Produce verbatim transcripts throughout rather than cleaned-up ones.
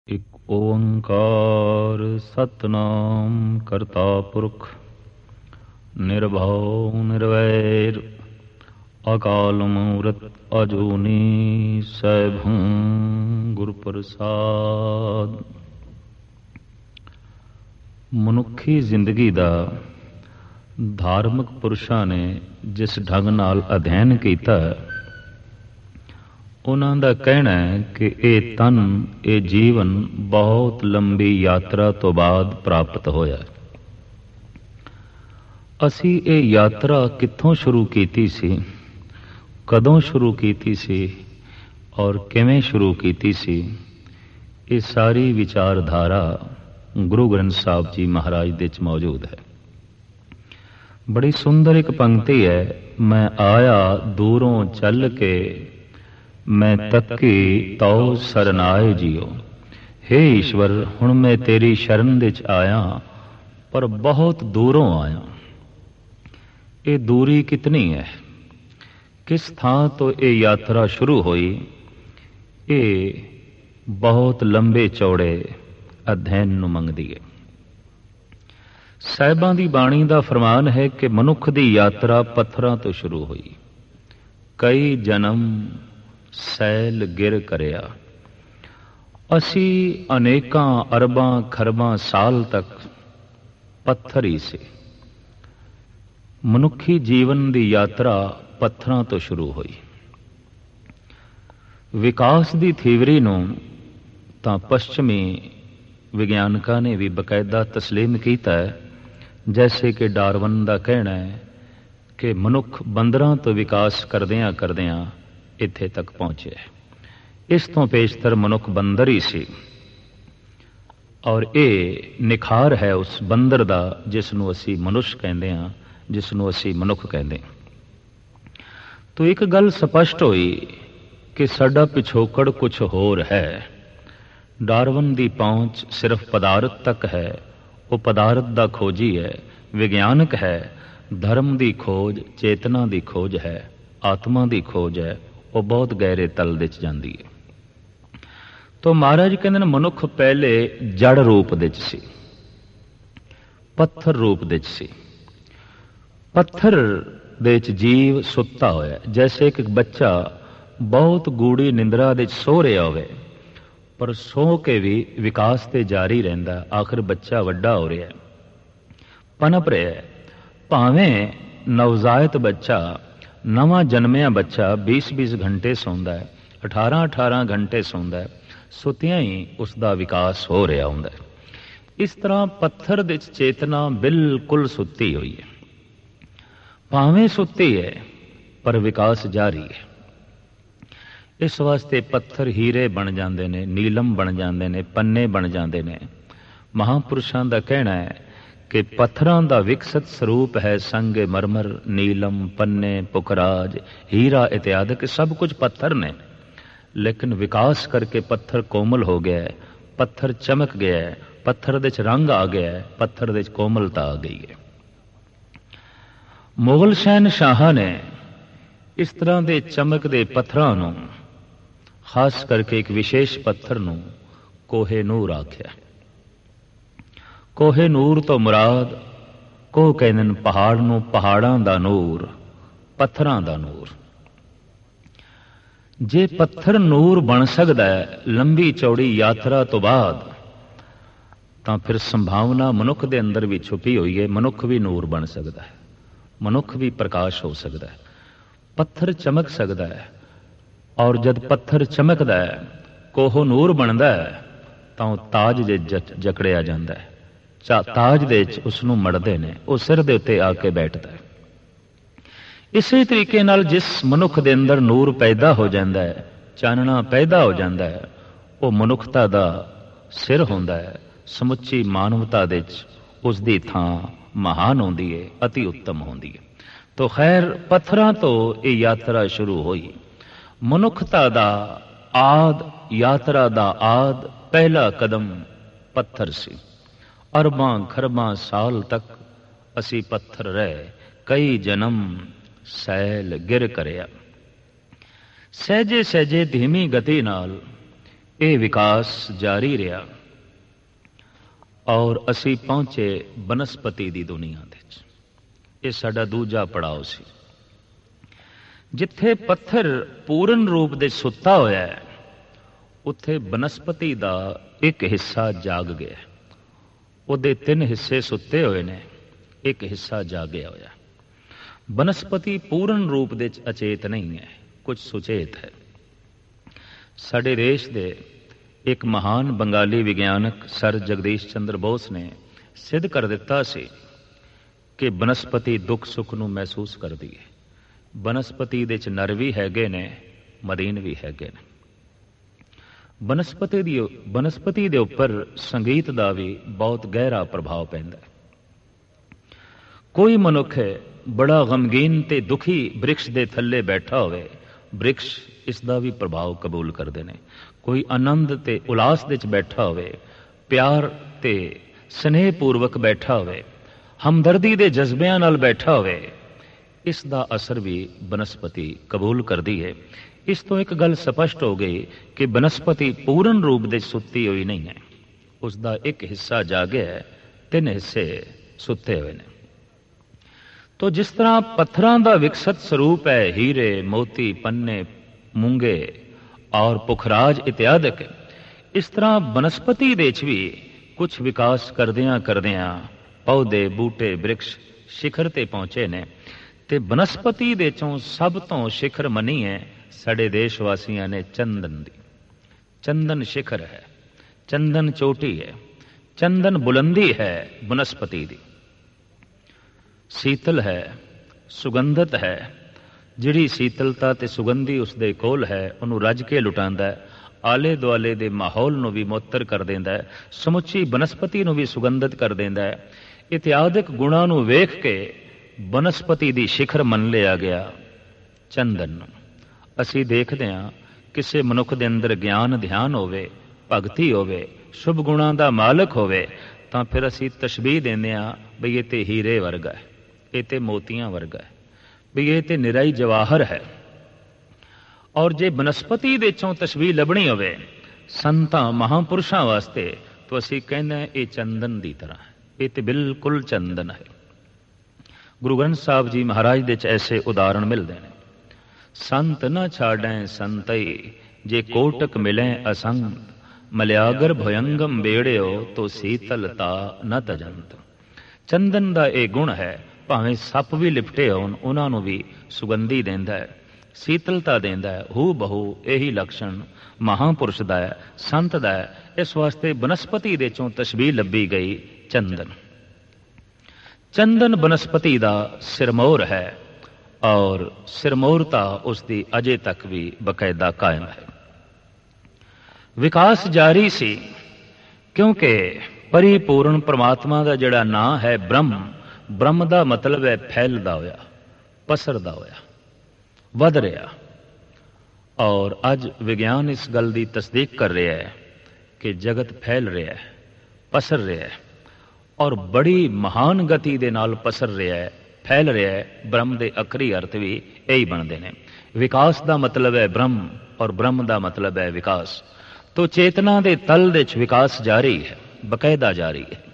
ਇੱਕ ਓੰਕਾਰ ਸਤਨਾਮ ਕਰਤਾ ਪੁਰਖ ਨਿਰਭਉ ਨਿਰਵੈਰ ਅਕਾਲ ਮੂਰਤ ਅਜੂਨੀ ਸੈਭੰ ਗੁਰ ਪ੍ਰਸਾਦ। ਮਨੁੱਖੀ ਜ਼ਿੰਦਗੀ ਦਾ ਧਾਰਮਿਕ ਪੁਰਸ਼ਾਂ ਨੇ ਜਿਸ ਢੰਗ ਨਾਲ ਅਧਿਐਨ ਕੀਤਾ, ਉਹਨਾਂ ਦਾ ਕਹਿਣਾ ਹੈ ਕਿ ਇਹ ਤਨ, ਇਹ ਜੀਵਨ ਬਹੁਤ ਲੰਬੀ ਯਾਤਰਾ ਤੋਂ ਬਾਅਦ ਪ੍ਰਾਪਤ ਹੋਇਆ। ਅਸੀਂ ਇਹ ਯਾਤਰਾ ਕਿੱਥੋਂ ਸ਼ੁਰੂ ਕੀਤੀ ਸੀ, ਕਦੋਂ ਸ਼ੁਰੂ ਕੀਤੀ ਸੀ ਔਰ ਕਿਵੇਂ ਸ਼ੁਰੂ ਕੀਤੀ ਸੀ, ਇਹ ਸਾਰੀ ਵਿਚਾਰਧਾਰਾ ਗੁਰੂ ਗ੍ਰੰਥ ਸਾਹਿਬ ਜੀ ਮਹਾਰਾਜ ਦੇ ਵਿੱਚ ਮੌਜੂਦ ਹੈ। ਬੜੀ ਸੁੰਦਰ ਇੱਕ ਪੰਕਤੀ ਹੈ, ਮੈਂ ਆਇਆ ਦੂਰੋਂ ਚੱਲ ਕੇ ਮੈਂ ਤੱਕੀ ਤਉ ਸਰਨਾਏ ਜੀਓ। ਹੇ ਈਸ਼ਵਰ, ਹੁਣ ਮੈਂ ਤੇਰੀ ਸ਼ਰਨ ਵਿੱਚ ਆਇਆ, ਪਰ ਬਹੁਤ ਦੂਰੋਂ ਆਇਆ। ਇਹ ਦੂਰੀ ਕਿਤਨੀ ਹੈ, ਕਿਸ ਥਾਂ ਤੋਂ ਇਹ ਯਾਤਰਾ ਸ਼ੁਰੂ ਹੋਈ, ਇਹ ਬਹੁਤ ਲੰਬੇ ਚੌੜੇ ਅਧਿਐਨ ਨੂੰ ਮੰਗਦੀ ਹੈ। ਸਾਹਿਬਾਂ ਦੀ ਬਾਣੀ ਦਾ ਫਰਮਾਨ ਹੈ ਕਿ ਮਨੁੱਖ ਦੀ ਯਾਤਰਾ ਪੱਥਰਾਂ ਤੋਂ ਸ਼ੁਰੂ ਹੋਈ। ਕਈ ਜਨਮ ਸੈਲ ਗਿਰ ਕਰਿਆ। ਅਸੀਂ ਅਨੇਕਾਂ ਅਰਬਾਂ ਖਰਬਾਂ ਸਾਲ ਤੱਕ ਪੱਥਰ ਹੀ ਸੀ। ਮਨੁੱਖੀ ਜੀਵਨ ਦੀ ਯਾਤਰਾ ਪੱਥਰਾਂ ਤੋਂ ਸ਼ੁਰੂ ਹੋਈ। ਵਿਕਾਸ ਦੀ ਥਿਊਰੀ ਨੂੰ ਤਾਂ ਪੱਛਮੀ ਵਿਗਿਆਨਕਾਂ ਨੇ ਵੀ ਬਕਾਇਦਾ ਤਸਲੀਮ ਕੀਤਾ ਹੈ। ਜੈਸੇ ਕਿ ਡਾਰਵਨ ਦਾ ਕਹਿਣਾ ਹੈ ਕਿ ਮਨੁੱਖ ਬੰਦਰਾਂ ਤੋਂ ਵਿਕਾਸ ਕਰਦਿਆਂ ਕਰਦਿਆਂ ਇੱਥੇ ਤੱਕ ਪਹੁੰਚਿਆ। ਇਸ ਤੋਂ ਪੇਸ਼ਤਰ ਮਨੁੱਖ ਬੰਦਰ ਹੀ ਸੀ, ਔਰ ਇਹ ਨਿਖਾਰ ਹੈ ਉਸ ਬੰਦਰ ਦਾ ਜਿਸ ਨੂੰ ਅਸੀਂ ਮਨੁੱਖ ਕਹਿੰਦੇ ਹਾਂ, ਜਿਸ ਨੂੰ ਅਸੀਂ ਮਨੁੱਖ ਕਹਿੰਦੇ ਹਾਂ। ਤੋ ਇੱਕ ਗੱਲ ਸਪਸ਼ਟ ਹੋਈ ਕਿ ਸਾਡਾ ਪਿਛੋਕੜ ਕੁਛ ਹੋਰ ਹੈ। ਡਾਰਵਨ ਦੀ ਪਹੁੰਚ ਸਿਰਫ ਪਦਾਰਥ ਤੱਕ ਹੈ। ਉਹ ਪਦਾਰਥ ਦਾ ਖੋਜੀ ਹੈ, ਵਿਗਿਆਨਕ ਹੈ। ਧਰਮ ਦੀ ਖੋਜ, ਚੇਤਨਾ ਦੀ ਖੋਜ ਹੈ, ਆਤਮਾ ਦੀ ਖੋਜ ਹੈ। ਉਹ ਬਹੁਤ ਗਹਿਰੇ ਤਲ ਵਿੱਚ ਜਾਂਦੀ ਹੈ। ਤੋ ਮਹਾਰਾਜ ਕਹਿੰਦੇ ਨੇ ਮਨੁੱਖ ਪਹਿਲੇ ਜੜ ਰੂਪ ਵਿੱਚ ਸੀ, ਪੱਥਰ ਰੂਪ ਵਿੱਚ ਸੀ। ਪੱਥਰ ਦੇ ਵਿੱਚ ਜੀਵ ਸੁੱਤਾ ਹੋਇਆ, ਜੈਸੇ ਇੱਕ ਬੱਚਾ ਬਹੁਤ ਗੂੜੀ ਨਿੰਦਰਾ ਵਿੱਚ ਸੋ ਰਿਹਾ ਹੋਵੇ, ਪਰ ਸੋ ਕੇ ਵੀ ਵਿਕਾਸ ਤੇ ਜਾਰੀ ਰਹਿੰਦਾ। ਆਖਿਰ ਬੱਚਾ ਵੱਡਾ ਹੋ ਰਿਹਾ, ਪਨਪ ਰਿਹਾ। ਭਾਵੇਂ ਨਵਜ਼ਾਇਤ ਬੱਚਾ, ਨਵਾਂ ਜਨਮਿਆ ਬੱਚਾ बीस बीस ਘੰਟੇ ਸੌਂਦਾ ਹੈ, ਅਠਾਰਾਂ ਅਠਾਰਾਂ ਘੰਟੇ ਸੌਂਦਾ ਹੈ, ਸੁੱਤਿਆਂ ਹੀ ਉਸ ਦਾ ਵਿਕਾਸ ਹੋ ਰਿਹਾ ਹੁੰਦਾ ਹੈ। ਇਸ ਤਰ੍ਹਾਂ ਪੱਥਰ ਦੇ ਵਿੱਚ ਚੇਤਨਾ ਬਿਲਕੁਲ ਸੁੱਤੀ ਹੋਈ ਹੈ। ਭਾਵੇਂ ਸੁੱਤੀ ਹੈ ਪਰ ਵਿਕਾਸ ਜਾਰੀ ਹੈ। ਇਸ ਵਾਸਤੇ ਪੱਥਰ ਹੀਰੇ ਬਣ ਜਾਂਦੇ ਨੇ, ਨੀਲਮ ਬਣ ਜਾਂਦੇ ਨੇ, ਪੰਨੇ ਬਣ ਜਾਂਦੇ ਨੇ। ਮਹਾਂਪੁਰਸ਼ਾਂ ਦਾ ਕਹਿਣਾ ਹੈ ਕਿ ਪੱਥਰਾਂ ਦਾ ਵਿਕਸਿਤ ਸਰੂਪ ਹੈ ਸੰਗੇ ਮਰਮਰ, ਨੀਲਮ, ਪੰਨੇ, ਪੁਖਰਾਜ, ਹੀਰਾ ਇਤਿਆਦਿਕ ਸਭ ਕੁਝ ਪੱਥਰ ਨੇ। ਲੇਕਿਨ ਵਿਕਾਸ ਕਰਕੇ ਪੱਥਰ ਕੋਮਲ ਹੋ ਗਿਆ ਹੈ, ਪੱਥਰ ਚਮਕ ਗਿਆ ਹੈ, ਪੱਥਰ ਦੇ ਚ ਰੰਗ ਆ ਗਿਆ ਹੈ, ਪੱਥਰ ਦੇ ਚ ਕੋਮਲਤਾ ਆ ਗਈ ਹੈ। ਮੁਗਲ ਸ਼ਹਿਨਸ਼ਾਹਾਂ ਨੇ ਇਸ ਤਰ੍ਹਾਂ ਦੇ ਚਮਕਦੇ ਪੱਥਰਾਂ ਨੂੰ, ਖਾਸ ਕਰਕੇ ਇੱਕ ਵਿਸ਼ੇਸ਼ ਪੱਥਰ ਨੂੰ ਕੋਹੇ ਨੂਰ ਆਖਿਆ। ਕੋਹੇ ਨੂਰ ਤੋਂ ਮੁਰਾਦ, ਕੋਹ ਕਹਿੰਦੇ ਨੇ ਪਹਾੜ ਨੂੰ, ਪਹਾੜਾਂ ਦਾ ਨੂਰ, ਪੱਥਰਾਂ ਦਾ ਨੂਰ। ਜੇ ਪੱਥਰ ਨੂਰ ਬਣ ਸਕਦਾ ਹੈ ਲੰਬੀ ਚੌੜੀ ਯਾਤਰਾ ਤੋਂ ਬਾਅਦ, ਤਾਂ ਫਿਰ ਸੰਭਾਵਨਾ ਮਨੁੱਖ ਦੇ ਅੰਦਰ ਵੀ ਛੁਪੀ ਹੋਈ ਹੈ। ਮਨੁੱਖ ਵੀ ਨੂਰ ਬਣ ਸਕਦਾ ਹੈ, ਮਨੁੱਖ ਵੀ ਪ੍ਰਕਾਸ਼ ਹੋ ਸਕਦਾ ਹੈ, ਪੱਥਰ ਚਮਕ ਸਕਦਾ ਹੈ। ਔਰ ਜਦ ਪੱਥਰ ਚਮਕਦਾ ਹੈ, ਕੋਹ ਨੂਰ ਬਣਦਾ ਹੈ, ਤਾਂ ਉਹ ਤਾਜ ਜੇ ਜਕੜਿਆ ਜਾਂਦਾ ਹੈ। ਤਾਜ ਦੇ ਵਿੱਚ ਉਸ ਨੂੰ ਮੜਦੇ ਨੇ, ਉਹ ਸਿਰ ਦੇ ਉੱਤੇ ਆ ਕੇ ਬੈਠਦਾ ਹੈ। ਇਸੇ ਤਰੀਕੇ ਨਾਲ ਜਿਸ ਮਨੁੱਖ ਦੇ ਅੰਦਰ ਨੂਰ ਪੈਦਾ ਹੋ ਜਾਂਦਾ ਹੈ, ਚਾਨਣਾ ਪੈਦਾ ਹੋ ਜਾਂਦਾ ਹੈ, ਉਹ ਮਨੁੱਖਤਾ ਦਾ ਸਿਰ ਹੁੰਦਾ ਹੈ। ਸਮੁੱਚੀ ਮਾਨਵਤਾ ਦੇ ਵਿੱਚ ਉਸ ਦੀ ਥਾਂ ਮਹਾਨ ਹੁੰਦੀ ਹੈ, ਅਤੀ ਉੱਤਮ ਹੁੰਦੀ ਹੈ। ਤੋ ਖੈਰ, ਪੱਥਰਾਂ ਤੋਂ ਇਹ ਯਾਤਰਾ ਸ਼ੁਰੂ ਹੋਈ। ਮਨੁੱਖਤਾ ਦਾ ਆਦ, ਯਾਤਰਾ ਦਾ ਆਦ, ਪਹਿਲਾ ਕਦਮ ਪੱਥਰ ਸੀ। ਅਰਬਾਂ ਖਰਬਾਂ ਸਾਲ ਤੱਕ ਅਸੀਂ ਪੱਥਰ ਰਹੇ, ਕਈ ਜਨਮ ਸੈਲ ਗਿਰ ਕਰਿਆ। ਸਹਿਜੇ ਸਹਿਜੇ ਧੀਮੀ ਗਤੀ ਨਾਲ ਇਹ ਵਿਕਾਸ ਜਾਰੀ ਰਿਹਾ ਔਰ ਅਸੀਂ ਪਹੁੰਚੇ ਬਨਸਪਤੀ ਦੀ ਦੁਨੀਆ ਦੇ ਵਿੱਚ। ਇਹ ਸਾਡਾ ਦੂਜਾ ਪੜਾਅ ਸੀ। ਜਿੱਥੇ ਪੱਥਰ ਪੂਰਨ ਰੂਪ ਦੇ ਸੁੱਤਾ ਹੋਇਆ ਹੈ, ਉੱਥੇ ਬਨਸਪਤੀ ਦਾ ਇੱਕ ਹਿੱਸਾ ਜਾਗ ਗਿਆ। ਉਹਦੇ ਤਿੰਨ ਹਿੱਸੇ ਸੁੱਤੇ ਹੋਏ ਨੇ, ਇੱਕ ਹਿੱਸਾ ਜਾਗਿਆ ਹੋਇਆ। ਬਨਸਪਤੀ ਪੂਰਨ ਰੂਪ ਦੇ ਵਿੱਚ ਅਚੇਤ ਨਹੀਂ ਹੈ, ਕੁਝ ਸੁਚੇਤ ਹੈ। ਸਾਡੇ ਦੇਸ਼ ਦੇ ਇੱਕ ਮਹਾਨ ਬੰਗਾਲੀ ਵਿਗਿਆਨਕ ਸਰ ਜਗਦੀਸ਼ ਚੰਦਰ ਬੋਸ ਨੇ ਸਿੱਧ ਕਰ ਦਿੱਤਾ ਸੀ ਕਿ ਬਨਸਪਤੀ ਦੁੱਖ ਸੁੱਖ ਨੂੰ ਮਹਿਸੂਸ ਕਰਦੀ ਹੈ। ਬਨਸਪਤੀ ਦੇ ਚ ਨਰ ਵੀ ਹੈਗੇ ਨੇ, ਮਦੀਨ ਵੀ ਹੈਗੇ ਨੇ। ਬਨਸਪਤੀ ਦੀ ਬਨਸਪਤੀ ਦੇ ਉੱਪਰ ਸੰਗੀਤ ਦਾ ਵੀ ਬਹੁਤ ਗਹਿਰਾ ਪ੍ਰਭਾਵ ਪੈਂਦਾ ਹੈ। ਕੋਈ ਮਨੁੱਖ ਬੜਾ ਗਮਗੀਨ ਤੇ ਦੁਖੀ ਬ੍ਰਿਕਸ਼ ਦੇ ਥੱਲੇ ਬੈਠਾ ਹੋਵੇ, ਬ੍ਰਿਕਸ਼ ਇਸ ਦਾ ਵੀ ਪ੍ਰਭਾਵ ਕਬੂਲ ਕਰਦੇ ਨੇ। ਕੋਈ ਆਨੰਦ ਤੇ ਉਲਾਸ ਦੇ ਚ ਬੈਠਾ ਹੋਵੇ, ਪਿਆਰ ਤੇ ਸਨੇਹ ਪੂਰਵਕ ਬੈਠਾ ਹੋਵੇ, ਹਮਦਰਦੀ ਦੇ ਜਜ਼ਬਿਆਂ ਨਾਲ ਬੈਠਾ ਹੋਵੇ, ਇਸ ਦਾ ਅਸਰ ਵੀ ਬਨਸਪਤੀ ਕਬੂਲ ਕਰਦੀ ਹੈ। ਇਸ ਤੋਂ ਇੱਕ ਗੱਲ ਸਪਸ਼ਟ ਹੋ ਗਈ ਕਿ ਬਨਸਪਤੀ ਪੂਰਨ ਰੂਪ ਦੇ ਸੁੱਤੀ ਹੋਈ ਨਹੀਂ ਹੈ। ਉਸ ਦਾ ਇੱਕ ਹਿੱਸਾ ਜਾਗਿਆ ਹੈ, ਤਿੰਨ ਹਿੱਸੇ ਸੁੱਤੇ ਹੋਏ ਨੇ। ਤੋ ਜਿਸ ਤਰ੍ਹਾਂ ਪੱਥਰਾਂ ਦਾ ਵਿਕਸਤ ਸਰੂਪ ਹੈ ਹੀਰੇ, ਮੋਤੀ, ਪੰਨੇ, ਮੂੰਗੇ ਔਰ ਪੁਖਰਾਜ ਇਤਿਆਦਿਕ, ਇਸ ਤਰ੍ਹਾਂ ਬਨਸਪਤੀ ਦੇ ਵਿੱਚ ਵੀ ਕੁਝ ਵਿਕਾਸ ਕਰਦਿਆਂ ਕਰਦਿਆਂ ਪੌਦੇ, ਬੂਟੇ, ਬ੍ਰਿਕਸ਼ ਸਿਖਰ ਤੇ ਪਹੁੰਚੇ ਨੇ। ਤੇ ਬਨਸਪਤੀ ਦੇ ਚੋਂ ਸਭ ਤੋਂ ਸਿਖਰ ਮੰਨੀ ਹੈ ਸਾਡੇ ਦੇਸ਼ ਵਾਸੀਆਂ ਨੇ ਚੰਦਨ ਦੀ। ਚੰਦਨ ਸਿਖਰ ਹੈ, ਚੰਦਨ ਚੋਟੀ ਹੈ, ਚੰਦਨ ਬੁਲੰਦੀ ਹੈ ਬਨਸਪਤੀ ਦੀ। ਸੀਤਲ ਹੈ, ਸੁਗੰਧਤ ਹੈ। ਜਿਹੜੀ ਸੀਤਲਤਾ ਤੇ ਸੁਗੰਧੀ ਉਸਦੇ ਕੋਲ ਹੈ, ਉਹਨੂੰ ਰੱਜ ਕੇ ਲੁਟਾਉਂਦਾ ਹੈ, ਆਲੇ ਦੁਆਲੇ ਦੇ ਮਾਹੌਲ ਨੂੰ ਵੀ ਮੁਅੱਤਰ ਕਰ ਦਿੰਦਾ ਹੈ, ਸਮੁੱਚੀ ਬਨਸਪਤੀ ਨੂੰ ਵੀ ਸੁਗੰਧਿਤ ਕਰ ਦਿੰਦਾ ਹੈ। ਇਤਿਆਦਿਕ ਗੁਣਾਂ ਨੂੰ ਵੇਖ ਕੇ ਬਨਸਪਤੀ ਦੀ ਸਿਖਰ ਮੰਨ ਲਿਆ ਗਿਆ ਚੰਦਨ ਨੂੰ। ਅਸੀਂ ਦੇਖਦੇ ਹਾਂ ਕਿਸੇ ਮਨੁੱਖ ਦੇ ਅੰਦਰ ਗਿਆਨ ਧਿਆਨ ਹੋਵੇ, ਭਗਤੀ ਹੋਵੇ, ਸ਼ੁਭ ਗੁਣਾਂ ਦਾ ਮਾਲਕ ਹੋਵੇ, ਤਾਂ ਫਿਰ ਅਸੀਂ ਤਸ਼ਬੀਹ ਦਿੰਦੇ ਹਾਂ ਬਈ ਇਹ ਤੇ ਹੀਰੇ ਵਰਗਾ ਹੈ, ਇਹ ਤੇ ਮੋਤੀਆਂ ਵਰਗਾ ਹੈ, ਵੀ ਇਹ ਤੇ ਨਿਰਾਈ ਜਵਾਹਰ ਹੈ। ਔਰ ਜੇ ਬਨਸਪਤੀ ਦੇ ਚੋਂ ਤਸ਼ਬੀਹ ਲੱਭਣੀ ਹੋਵੇ ਸੰਤਾਂ ਮਹਾਂਪੁਰਸ਼ਾਂ ਵਾਸਤੇ, ਤਾਂ ਅਸੀਂ ਕਹਿੰਦੇ ਹਾਂ ਇਹ ਚੰਦਨ ਦੀ ਤਰ੍ਹਾਂ ਹੈ, ਇਹ ਤੇ ਬਿਲਕੁਲ ਚੰਦਨ ਹੈ। ਗੁਰੂ ਗ੍ਰੰਥ ਸਾਹਿਬ ਜੀ ਮਹਾਰਾਜ ਦੇ ਚ ਐਸੇ ਉਦਾਹਰਣ ਮਿਲਦੇ ਨੇ। ਸੰਤ ਨਾ ਛਾੜੈ ਸੰਤਈ, ਜੇ ਕੋਟਕ ਮਿਲੇ ਅਸੰਗ, ਮਲਿਆਗਰ ਭਯੰਗਮ ਬੇੜਿਓ ਤੋ ਸੀਤਲਤਾ ਨ ਤਜੰਤ। ਚੰਦਨ ਦਾ ਇਹ ਗੁਣ ਹੈ, ਭਾਵੇਂ ਸੱਪ ਵੀ ਲਿਪਟੇ ਹੋਣ ਉਹਨਾਂ ਨੂੰ ਵੀ ਸੁਗੰਧੀ ਦਿੰਦਾ ਹੈ, ਸੀਤਲਤਾ ਦਿੰਦਾ ਹੈ। ਹੂ ਬਹੂ ਇਹੀ ਲਕਸ਼ਣ ਮਹਾਂਪੁਰਸ਼ ਦਾ ਹੈ, ਸੰਤ ਦਾ ਹੈ। ਇਸ ਵਾਸਤੇ ਬਨਸਪਤੀ ਦੇ ਚੋਂ ਤਸ਼ਬੀਹ ਲੱਭੀ ਗਈ ਚੰਦਨ। ਚੰਦਨ ਬਨਸਪਤੀ ਦਾ ਸਿਰਮੌਰ ਹੈ ਔਰ ਸਿਰਮੌਰਤਾ ਉਸ ਦੀ ਅਜੇ ਤੱਕ ਵੀ ਬਕਾਇਦਾ ਕਾਇਮ ਹੈ। ਵਿਕਾਸ ਜਾਰੀ ਸੀ ਕਿਉਂਕਿ ਪਰਿਪੂਰਨ ਪਰਮਾਤਮਾ ਦਾ ਜਿਹੜਾ ਨਾਂ ਹੈ ਬ੍ਰਹਮ, ਬ੍ਰਹਮ ਦਾ ਮਤਲਬ ਹੈ ਫੈਲਦਾ ਹੋਇਆ, ਪਸਰਦਾ ਹੋਇਆ, ਵੱਧ ਰਿਹਾ। ਔਰ ਅੱਜ ਵਿਗਿਆਨ ਇਸ ਗੱਲ ਦੀ ਤਸਦੀਕ ਕਰ ਰਿਹਾ ਹੈ ਕਿ ਜਗਤ ਫੈਲ ਰਿਹਾ ਹੈ, ਪਸਰ ਰਿਹਾ ਹੈ ਔਰ ਬੜੀ ਮਹਾਨ ਗਤੀ ਦੇ ਨਾਲ ਪਸਰ ਰਿਹਾ ਹੈ, ਫੈਲ ਰਿਹਾ ਹੈ। ਬ੍ਰਹਮ ਦੇ ਅਖਰੀ ਅਰਥ ਵੀ ਇਹੀ ਬਣਦੇ ਨੇ। ਵਿਕਾਸ ਦਾ ਮਤਲਬ ਹੈ ਬ੍ਰਹਮ ਔਰ ਬ੍ਰਹਮ ਦਾ ਮਤਲਬ ਹੈ ਵਿਕਾਸ। ਤੋ ਚੇਤਨਾ ਦੇ ਤਲ ਦੇ ਚ ਵਿਕਾਸ ਜਾਰੀ ਹੈ, ਬਕਾਇਦਾ ਜਾਰੀ ਹੈ।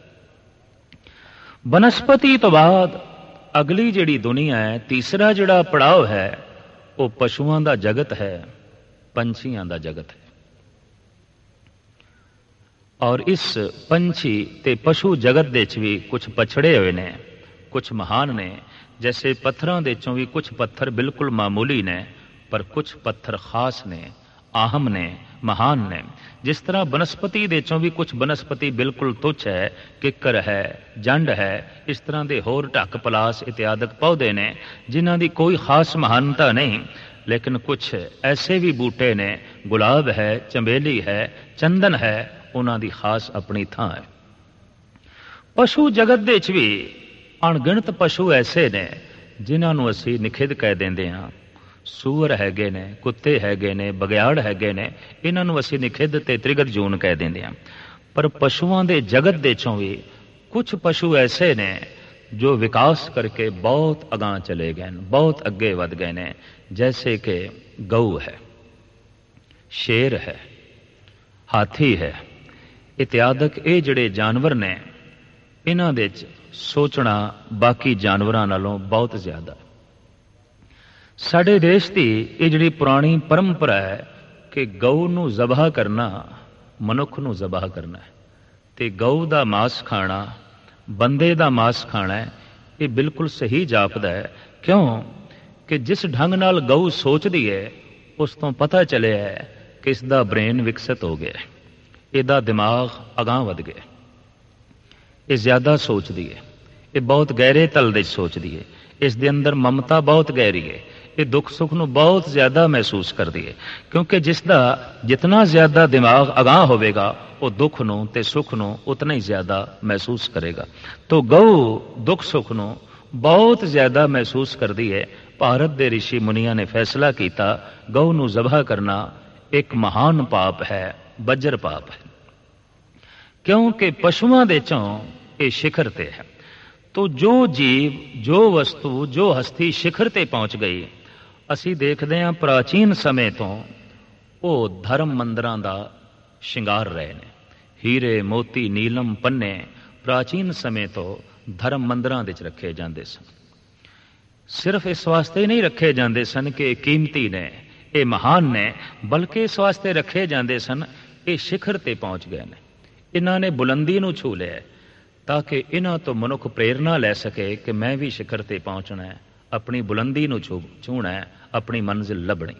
ਬਨਸਪਤੀ ਤੋਂ ਬਾਅਦ ਅਗਲੀ ਜਿਹੜੀ ਦੁਨੀਆ ਹੈ, ਤੀਸਰਾ ਜਿਹੜਾ ਪੜਾਅ ਹੈ, ਉਹ ਪਸ਼ੂਆਂ ਦਾ ਜਗਤ ਹੈ, ਪੰਛੀਆਂ ਦਾ ਜਗਤ ਹੈ। ਔਰ ਇਸ ਪੰਛੀ ਤੇ ਪਸ਼ੂ ਜਗਤ ਦੇ ਚ ਵੀ ਕੁਝ ਪਛੜੇ ਹੋਏ ਨੇ, ਕੁਝ ਮਹਾਨ ਨੇ। ਜੈਸੇ ਪੱਥਰਾਂ ਦੇ ਚੋਂ ਵੀ ਕੁਝ ਪੱਥਰ ਬਿਲਕੁਲ ਮਾਮੂਲੀ ਨੇ, ਪਰ ਕੁਝ ਪੱਥਰ ਖਾਸ ਨੇ, ਆਹਮ ਨੇ, ਮਹਾਨ ਨੇ। ਜਿਸ ਤਰ੍ਹਾਂ ਬਨਸਪਤੀ ਦੇ ਚੋਂ ਵੀ ਕੁਝ ਬਨਸਪਤੀ ਬਿਲਕੁਲ ਤੁੱਛ ਹੈ, ਕਿੱਕਰ ਹੈ, ਜੰਡ ਹੈ, ਇਸ ਤਰ੍ਹਾਂ ਦੇ ਹੋਰ ਢੱਕ ਪਲਾਸ ਇਤਿਆਦਿਕ ਪੌਦੇ ਨੇ ਜਿਨ੍ਹਾਂ ਦੀ ਕੋਈ ਖਾਸ ਮਹਾਨਤਾ ਨਹੀਂ। ਲੇਕਿਨ ਕੁਝ ਐਸੇ ਵੀ ਬੂਟੇ ਨੇ, ਗੁਲਾਬ ਹੈ, ਚੰਬੇਲੀ ਹੈ, ਚੰਦਨ ਹੈ, ਉਹਨਾਂ ਦੀ ਖਾਸ ਆਪਣੀ ਥਾਂ ਹੈ। ਪਸ਼ੂ ਜਗਤ ਦੇ ਚ ਵੀ ਅਣਗਿਣਤ ਪਸ਼ੂ ਐਸੇ ਨੇ ਜਿਨ੍ਹਾਂ ਨੂੰ ਅਸੀਂ ਨਿਖਿਧ ਕਹਿ ਦਿੰਦੇ ਹਾਂ। ਸੂਰ ਹੈਗੇ ਨੇ, ਕੁੱਤੇ ਹੈਗੇ ਨੇ, ਬਗਿਆੜ ਹੈਗੇ ਨੇ, ਇਹਨਾਂ ਨੂੰ ਅਸੀਂ ਨਿਖਿਧ ਤੇ ਤ੍ਰਿਗਤ ਜੂਨ ਕਹਿ ਦਿੰਦੇ ਹਾਂ। ਪਰ ਪਸ਼ੂਆਂ ਦੇ ਜਗਤ ਦੇ ਚੋਂ ਵੀ ਕੁਝ ਪਸ਼ੂ ਐਸੇ ਨੇ ਜੋ ਵਿਕਾਸ ਕਰਕੇ ਬਹੁਤ ਅਗਾਂਹ ਚਲੇ ਗਏ ਨੇ, ਬਹੁਤ ਅੱਗੇ ਵੱਧ ਗਏ ਨੇ। ਜੈਸੇ ਕਿ ਗਊ ਹੈ, ਸ਼ੇਰ ਹੈ, ਹਾਥੀ ਹੈ, ਇਤਿਆਦਿਕ ਇਹ ਜਿਹੜੇ ਜਾਨਵਰ ਨੇ, ਇਹਨਾਂ ਦੇ 'ਚ ਸੋਚਣਾ ਬਾਕੀ ਜਾਨਵਰਾਂ ਨਾਲੋਂ ਬਹੁਤ ਜ਼ਿਆਦਾ। ਸਾਡੇ ਦੇਸ਼ ਦੀ ਇਹ ਜਿਹੜੀ ਪੁਰਾਣੀ ਪਰੰਪਰਾ ਹੈ ਕਿ ਗਊ ਨੂੰ ਜ਼ਬਹ ਕਰਨਾ ਮਨੁੱਖ ਨੂੰ ਜ਼ਬਹ ਕਰਨਾ ਹੈ, ਤੇ ਗਊ ਦਾ ਮਾਸ ਖਾਣਾ ਬੰਦੇ ਦਾ ਮਾਸ ਖਾਣਾ ਹੈ, ਇਹ ਬਿਲਕੁਲ ਸਹੀ ਜਾਪਦਾ ਹੈ। ਕਿਉਂ ਕਿ ਜਿਸ ਢੰਗ ਨਾਲ ਗਊ ਸੋਚਦੀ ਹੈ ਉਸ ਤੋਂ ਪਤਾ ਚੱਲਿਆ ਹੈ ਕਿ ਇਸ ਦਾ ਬ੍ਰੇਨ ਵਿਕਸਿਤ ਹੋ ਗਿਆ, ਇਹਦਾ ਦਿਮਾਗ ਅਗਾਂਹ ਵੱਧ ਗਿਆ, ਇਹ ਜ਼ਿਆਦਾ ਸੋਚਦੀ ਹੈ, ਇਹ ਬਹੁਤ ਗਹਿਰੇ ਤਲ ਦੇ ਸੋਚਦੀ ਹੈ, ਇਸ ਦੇ ਅੰਦਰ ਮਮਤਾ ਬਹੁਤ ਗਹਿਰੀ ਹੈ, ਇਹ ਦੁੱਖ ਸੁੱਖ ਨੂੰ ਬਹੁਤ ਜ਼ਿਆਦਾ ਮਹਿਸੂਸ ਕਰਦੀ ਹੈ। ਕਿਉਂਕਿ ਜਿਸ ਦਾ ਜਿਤਨਾ ਜ਼ਿਆਦਾ ਦਿਮਾਗ ਅਗਾਂਹ ਹੋਵੇਗਾ ਉਹ ਦੁੱਖ ਨੂੰ ਤੇ ਸੁੱਖ ਨੂੰ ਉਤਨਾ ਹੀ ਜ਼ਿਆਦਾ ਮਹਿਸੂਸ ਕਰੇਗਾ। ਤੋ ਗਊ ਦੁੱਖ ਸੁੱਖ ਨੂੰ ਬਹੁਤ ਜ਼ਿਆਦਾ ਮਹਿਸੂਸ ਕਰਦੀ ਹੈ। ਭਾਰਤ ਦੇ ਰਿਸ਼ੀ ਮੁਨੀਆਂ ਨੇ ਫੈਸਲਾ ਕੀਤਾ ਗਊ ਨੂੰ ਜ਼ਬਹ ਕਰਨਾ ਇੱਕ ਮਹਾਨ ਪਾਪ ਹੈ, ਬੱਜਰ ਪਾਪ ਹੈ, ਕਿਉਂਕਿ ਪਸ਼ੂਆਂ ਦੇ ਚੋਂ ਇਹ ਸਿਖਰ ਤੇ ਹੈ। ਤੋ ਜੋ ਜੀਵ, ਜੋ ਵਸਤੂ, ਜੋ ਹਸਤੀ ਸਿਖਰ ਤੇ ਪਹੁੰਚ ਗਈ, ਅਸੀਂ ਦੇਖਦੇ ਹਾਂ ਪ੍ਰਾਚੀਨ ਸਮੇਂ ਤੋਂ ਉਹ ਧਰਮ ਮੰਦਰਾਂ ਦਾ ਸ਼ਿੰਗਾਰ ਰਹੇ ਨੇ। ਹੀਰੇ ਮੋਤੀ ਨੀਲਮ ਪੰਨੇ ਪ੍ਰਾਚੀਨ ਸਮੇਂ ਤੋਂ ਧਰਮ ਮੰਦਰਾਂ ਵਿੱਚ ਰੱਖੇ ਜਾਂਦੇ ਸਨ। ਸਿਰਫ ਇਸ ਵਾਸਤੇ ਨਹੀਂ ਰੱਖੇ ਜਾਂਦੇ ਸਨ ਕਿ ਇਹ ਕੀਮਤੀ ਨੇ, ਇਹ ਮਹਾਨ ਨੇ, ਬਲਕਿ ਇਸ ਵਾਸਤੇ ਰੱਖੇ ਜਾਂਦੇ ਸਨ ਇਹ ਸਿਖਰ ਤੇ ਪਹੁੰਚ ਗਏ ਨੇ, ਇਹਨਾਂ ਨੇ ਬੁਲੰਦੀ ਨੂੰ ਛੂ ਲਿਆ, ਤਾਂ ਕਿ ਇਹਨਾਂ ਤੋਂ ਮਨੁੱਖ ਪ੍ਰੇਰਨਾ ਲੈ ਸਕੇ ਕਿ ਮੈਂ ਵੀ ਸਿਖਰ ਤੇ ਪਹੁੰਚਣਾ ਹੈ, ਆਪਣੀ ਬੁਲੰਦੀ ਨੂੰ ਛੂ ਛੂਣਾ ਹੈ, ਆਪਣੀ ਮੰਜ਼ਿਲ ਲੱਭਣੀ।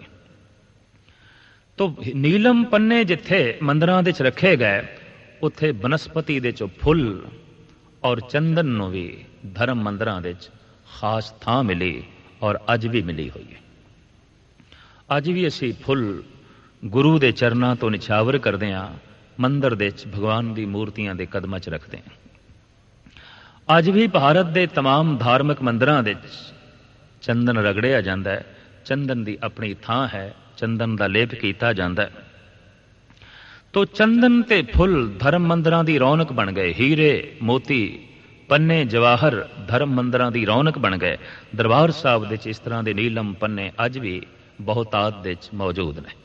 ਤੋ ਨੀਲਮ ਪੰਨੇ ਜਿੱਥੇ ਮੰਦਰਾਂ ਦੇ ਚ ਰੱਖੇ ਗਏ, ਉੱਥੇ ਬਨਸਪਤੀ ਦੇ ਚੋਂ ਫੁੱਲ ਔਰ ਚੰਦਨ ਨੂੰ ਵੀ ਧਰਮ ਮੰਦਰਾਂ ਦੇ ਚ ਖਾਸ ਥਾਂ ਮਿਲੀ ਔਰ ਅੱਜ ਵੀ ਮਿਲੀ ਹੋਈ ਹੈ। ਅੱਜ ਵੀ ਅਸੀਂ ਫੁੱਲ ਗੁਰੂ ਦੇ ਚਰਨਾਂ ਤੋਂ ਨਿਛਾਵਰ ਕਰਦੇ ਹਾਂ, ਮੰਦਰ ਦੇ ਚ ਭਗਵਾਨ ਦੀ ਮੂਰਤੀਆਂ ਦੇ ਕਦਮਾਂ ਚ ਰੱਖਦੇ ਹਾਂ। ਅੱਜ ਵੀ ਭਾਰਤ ਦੇ तमाम ਧਾਰਮਿਕ ਮੰਦਰਾਂ ਦੇ ਚੰਦਨ ਰਗੜਿਆ ਜਾਂਦਾ ਹੈ, ਚੰਦਨ ਦੀ ਆਪਣੀ ਥਾਂ ਹੈ, ਚੰਦਨ ਦਾ ਲੇਪ ਕੀਤਾ ਜਾਂਦਾ ਹੈ। ਤੋ ਚੰਦਨ ਤੇ ਫੁੱਲ ਧਰਮ ਮੰਦਰਾਂ ਦੀ ਰੌਣਕ ਬਣ ਗਏ, ਹੀਰੇ ਮੋਤੀ ਪੰਨੇ ਜਵਾਹਰ ਧਰਮ ਮੰਦਰਾਂ ਦੀ ਰੌਣਕ ਬਣ ਗਏ। ਦਰਬਾਰ ਸਾਹਿਬ ਦੇ ਵਿੱਚ ਇਸ ਤਰ੍ਹਾਂ ਦੇ ਨੀਲਮ ਪੰਨੇ ਅੱਜ ਵੀ ਬਹੁਤਾਤ ਦੇ ਵਿੱਚ ਮੌਜੂਦ ਨੇ।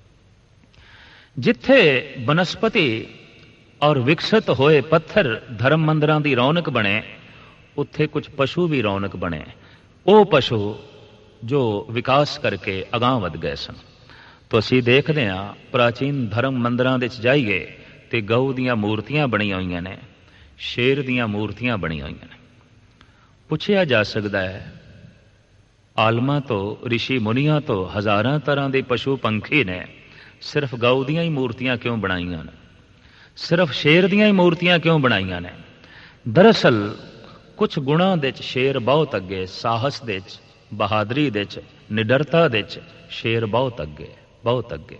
ਜਿੱਥੇ ਬਨਸਪਤੀ ਔਰ ਵਿਕਸਿਤ ਹੋਏ ਪੱਥਰ ਧਰਮ ਮੰਦਰਾਂ ਦੀ ਰੌਣਕ ਬਣੇ, ਉੱਥੇ ਕੁਝ ਪਸ਼ੂ ਵੀ ਰੌਣਕ ਬਣੇ, ਉਹ ਪਸ਼ੂ ਜੋ ਵਿਕਾਸ ਕਰਕੇ ਅਗਾਂਹ ਵੱਧ ਗਏ ਸਨ। ਤੋ ਅਸੀਂ ਦੇਖਦੇ ਹਾਂ ਪ੍ਰਾਚੀਨ ਧਰਮ ਮੰਦਰਾਂ ਦੇ ਵਿੱਚ ਜਾਈਏ ਤੇ ਗਊ ਦੀਆਂ ਮੂਰਤੀਆਂ ਬਣੀਆਂ ਹੋਈਆਂ ਨੇ, ਸ਼ੇਰ ਦੀਆਂ ਮੂਰਤੀਆਂ ਬਣੀਆਂ ਹੋਈਆਂ ਨੇ। ਪੁੱਛਿਆ ਜਾ ਸਕਦਾ ਹੈ ਆਲਮਾਂ ਤੋਂ, ਰਿਸ਼ੀ ਮੁਨੀਆਂ ਤੋਂ ਹਜ਼ਾਰਾਂ ਤਰ੍ਹਾਂ ਦੇ ਪਸ਼ੂ ਪੰਖੀ ਨੇ, ਸਿਰਫ ਗਊ ਦੀਆਂ ਹੀ ਮੂਰਤੀਆਂ ਕਿਉਂ ਬਣਾਈਆਂ ਨੇ, ਸਿਰਫ ਸ਼ੇਰ ਦੀਆਂ ਹੀ ਮੂਰਤੀਆਂ ਕਿਉਂ ਬਣਾਈਆਂ ਨੇ? ਦਰਅਸਲ ਕੁਝ ਗੁਣਾਂ ਦੇ 'ਚ ਸ਼ੇਰ ਬਹੁਤ ਅੱਗੇ, ਸਾਹਸ ਦੇ 'ਚ, ਬਹਾਦਰੀ ਦੇ 'ਚ, ਨਿਡਰਤਾ ਦੇ 'ਚ ਸ਼ੇਰ ਬਹੁਤ ਅੱਗੇ, ਬਹੁਤ ਅੱਗੇ।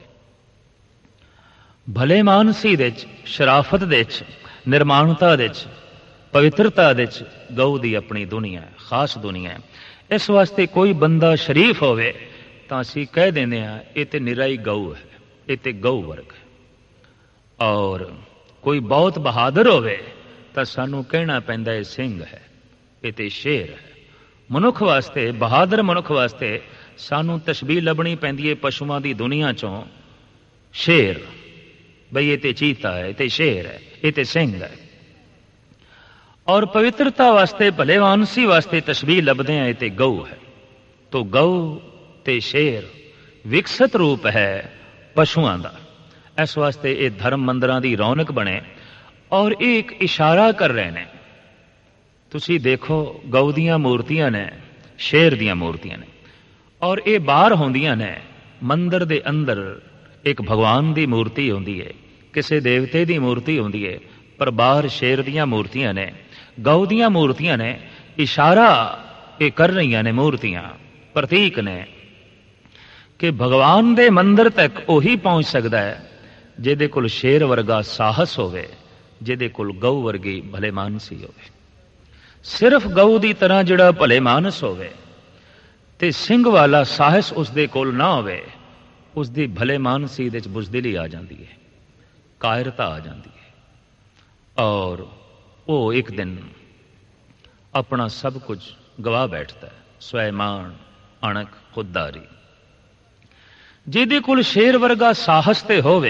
ਭਲੇ ਮਾਨਸੀ ਦੇ 'ਚ, ਸ਼ਰਾਫਤ ਦੇ 'ਚ, ਨਿਰਮਾਣਤਾ ਦੇ 'ਚ, ਪਵਿੱਤਰਤਾ ਦੇ 'ਚ ਗਊ ਦੀ ਆਪਣੀ ਦੁਨੀਆ ਹੈ, ਖਾਸ ਦੁਨੀਆ ਹੈ। ਇਸ ਵਾਸਤੇ ਕੋਈ ਬੰਦਾ ਸ਼ਰੀਫ ਹੋਵੇ ਤਾਂ ਅਸੀਂ ਕਹਿ ਦਿੰਦੇ ਹਾਂ ਇਹ ਤੇ ਨਿਰਾਈ ਗਊ ਹੈ, ਇਹ ਤੇ ਗਊ ਵਰਗ ਹੈ। ਔਰ ਕੋਈ ਬਹੁਤ ਬਹਾਦਰ ਹੋਵੇ ਤਾਂ ਸਾਨੂੰ ਕਹਿਣਾ ਪੈਂਦਾ ਇਹ ਸਿੰਘ ਹੈ, ਇਹ ਤੇ ਸ਼ੇਰ ਹੈ। ਮਨੁੱਖ ਵਾਸਤੇ, ਬਹਾਦਰ ਮਨੁੱਖ ਵਾਸਤੇ ਸਾਨੂੰ ਤਸ਼ਬੀਹ ਲੱਭਣੀ ਪੈਂਦੀ ਹੈ ਪਸ਼ੂਆਂ ਦੀ ਦੁਨੀਆ ਚੋਂ ਸ਼ੇਰ, ਬਈ ਇਹ ਤੇ ਚੀਤਾ ਹੈ, ਇਹ ਤੇ ਸ਼ੇਰ ਹੈ, ਇਹ ਤੇ ਸਿੰਘ ਹੈ। ਔਰ ਪਵਿੱਤਰਤਾ ਵਾਸਤੇ, ਭਲੇ ਮਾਨਸੀ ਵਾਸਤੇ ਤਸ਼ਬੀਹ ਲੱਭਦੇ ਹਾਂ ਇਹ ਤੇ ਗਊ ਹੈ। ਤੋ ਗਊ ਤੇ ਸ਼ੇਰ ਵਿਕਸਿਤ ਰੂਪ ਹੈ ਪਸ਼ੂਆਂ ਦਾ। ਇਸ ਵਾਸਤੇ ਇਹ ਧਰਮ ਮੰਦਰਾਂ ਦੀ ਰੌਣਕ ਬਣੇ ਔਰ ਇਹ ਇੱਕ ਇਸ਼ਾਰਾ ਕਰ ਰਹੇ ਨੇ। ਤੁਸੀਂ ਦੇਖੋ ਗਊ ਦੀਆਂ ਮੂਰਤੀਆਂ ਨੇ, ਸ਼ੇਰ ਦੀਆਂ ਮੂਰਤੀਆਂ ਨੇ, ਔਰ ਇਹ ਬਾਹਰ ਹੁੰਦੀਆਂ ਨੇ। ਮੰਦਰ ਦੇ ਅੰਦਰ ਇੱਕ ਭਗਵਾਨ ਦੀ ਮੂਰਤੀ ਹੁੰਦੀ ਹੈ, ਕਿਸੇ ਦੇਵਤੇ ਦੀ ਮੂਰਤੀ ਹੁੰਦੀ ਹੈ, ਪਰ ਬਾਹਰ ਸ਼ੇਰ ਦੀਆਂ ਮੂਰਤੀਆਂ ਨੇ, ਗਊ ਦੀਆਂ ਮੂਰਤੀਆਂ ਨੇ। ਇਸ਼ਾਰਾ ਇਹ ਕਰ ਰਹੀਆਂ ਨੇ ਮੂਰਤੀਆਂ, ਪ੍ਰਤੀਕ ਨੇ ਕਿ ਭਗਵਾਨ ਦੇ ਮੰਦਰ ਤੱਕ ਉਹੀ ਪਹੁੰਚ ਸਕਦਾ ਹੈ ਜਿਹਦੇ ਕੋਲ ਸ਼ੇਰ ਵਰਗਾ ਸਾਹਸ ਹੋਵੇ, ਜਿਹਦੇ ਕੋਲ ਗਊ ਵਰਗੀ ਭਲੇ ਮਾਨਸੀ ਹੋਵੇ। ਸਿਰਫ ਗਊ ਦੀ ਤਰ੍ਹਾਂ ਜਿਹੜਾ ਭਲੇ ਮਾਨਸ ਹੋਵੇ ਤੇ ਸਿੰਘ ਵਾਲਾ ਸਾਹਸ ਉਸਦੇ ਕੋਲ ਨਾ ਹੋਵੇ, ਉਸਦੀ ਭਲੇ ਮਾਨਸੀ ਦੇ ਚ ਬੁਜ਼ਦਿਲੀ ਆ ਜਾਂਦੀ ਹੈ, ਕਾਇਰਤਾ ਆ ਜਾਂਦੀ ਹੈ, ਔਰ ਉਹ ਇੱਕ ਦਿਨ ਆਪਣਾ ਸਭ ਕੁਝ ਗਵਾ ਬੈਠਦਾ ਹੈ, ਸਵੈਮਾਨ, ਅਣਖ, ਖੁਦਦਾਰੀ। ਜਿਹਦੇ ਕੋਲ ਸ਼ੇਰ ਵਰਗਾ ਸਾਹਸ ਤੇ ਹੋਵੇ,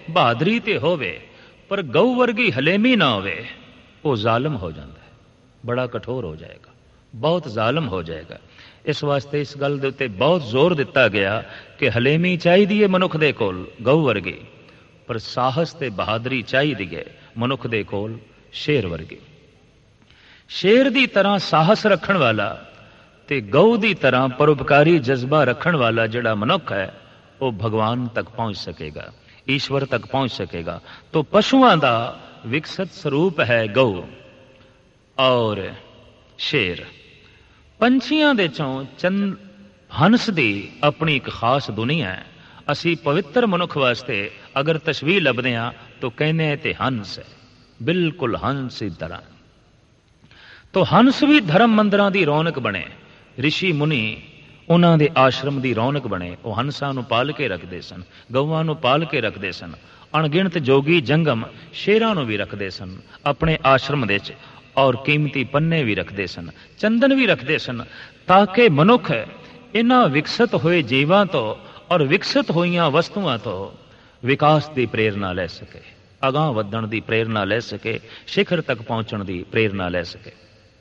बहादरी ते होवे पर गऊ वर्गी हलेमी ना होवे, वो जालम हो जाता है, बड़ा कठोर हो जाएगा, बहुत जालम हो जाएगा। इस वास्ते इस गल दे उत्ते बहुत जोर दिता गया कि हलेमी चाहिए मनुख दे कोल गऊ वर्गी, पर साहस ते बहादरी चाहिए मनुख दे कोल शेर वर्गी। शेर दी तरह साहस रखण वाला ते गऊ दी तरह परोपकारी जज्बा रखण वाला जिहड़ा मनुख है वो भगवान तक पहुंच सकेगा, ईश्वर तक पहुंच सकेगा। तो पशुओं का विकसित स्वरूप है गऊ और शेर। पंछियां दे चों चंद हंस दी अपनी एक खास दुनिया है। असी पवित्र मनुख वास्ते अगर तस्वीर लभदे हां तो कहने ते हंस है, बिल्कुल हंस की तरह। तो हंस भी धर्म मंदिरां दी रौनक बने, ऋषि मुनि उन्हां दे आश्रम दी रौनक बने। वो हंसां नूं पाल के रखते सन, गऊआं नूं पाल के रखते सन। अणगिणत जोगी जंगम शेरां नूं भी रखते सन अपने आश्रम दे च, और कीमती पन्ने भी रखते सन, चंदन भी रखते सन, ताकि मनुख इन्हां विकसित होए जीवां तो और विकसित होईयां वस्तुआं तो विकास की प्रेरणा ले सके, अगां वधण की प्रेरणा ले सके, शिखर तक पहुंचण की प्रेरणा ले सके।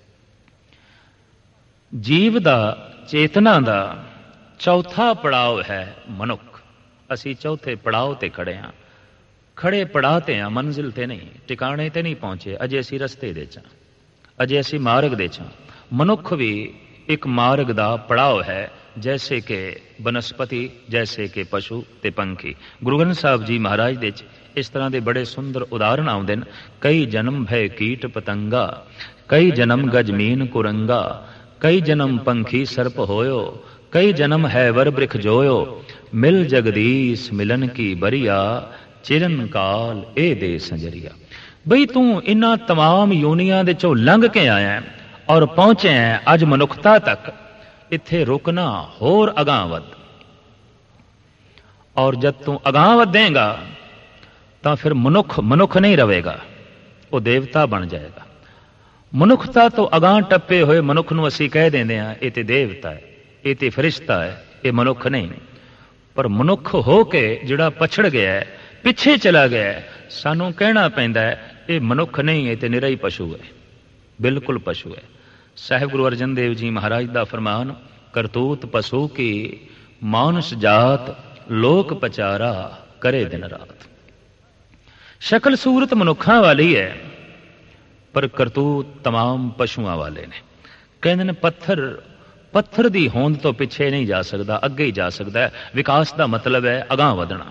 जीव दा चेतना दा चौथा पड़ाव है मनुख। असी चौथे पड़ाव ते खड़े हाँ, खड़े पड़ाव ते हाँ, मंजिल ते नहीं, टिकाणे ते नहीं पहुंचे, अजे असी रस्ते दे च, अजे असी मार्ग दे च। मनुख भी एक मार्ग दा पड़ाव है, जैसे कि बनस्पति, जैसे कि पशु ते पंखी। गुरु ग्रंथ साहब जी महाराज दे इस तरह के बड़े सुंदर उदाहरण आउंदे न। कई जन्म भय कीट पतंगा, कई जन्म गजमीन कुरंगा, कई जन्म पंखी सर्प होयो, कई जन्म है वर बृख जोयो, मिल जगदीश मिलन की बरिया, चिरन काल ए दे संजरिया। बई तू इन्हां तमाम यूनियां दे चों लंघ के आया है और पहुंचे हैं अज मनुखता तक। इत्थे रुकना होर अगां वध, और जब तू अगां वधेगा तो फिर मनुख मनुख नहीं रहेगा, वो देवता बन जाएगा। मनुखता तो अगां टप्पे हुए मनुख नूं असीं कह देंदे हां ये ते देवता है, ये ते फरिश्ता है, ये मनुख नहीं। पर मनुख हो के जिहड़ा पछड़ गया है, पिछे चला गया है, सानू कहना पैंदा है ये मनुख नहीं, ये ते निरा ही पशु है, बिल्कुल पशु है। साहिब गुरु अर्जन देव जी महाराज दा फरमान, करतूत पशु की मानुष जात, लोक पचारा करे दिन रात। शक्ल सूरत मनुखा वाली है पर करतूत तमाम पशुआं वाले ने। कहते ने पत्थर पत्थर दी होंद तो पिछे नहीं जा सकता, अगे ही जा सकता है। विकास का मतलब है अगां वधना।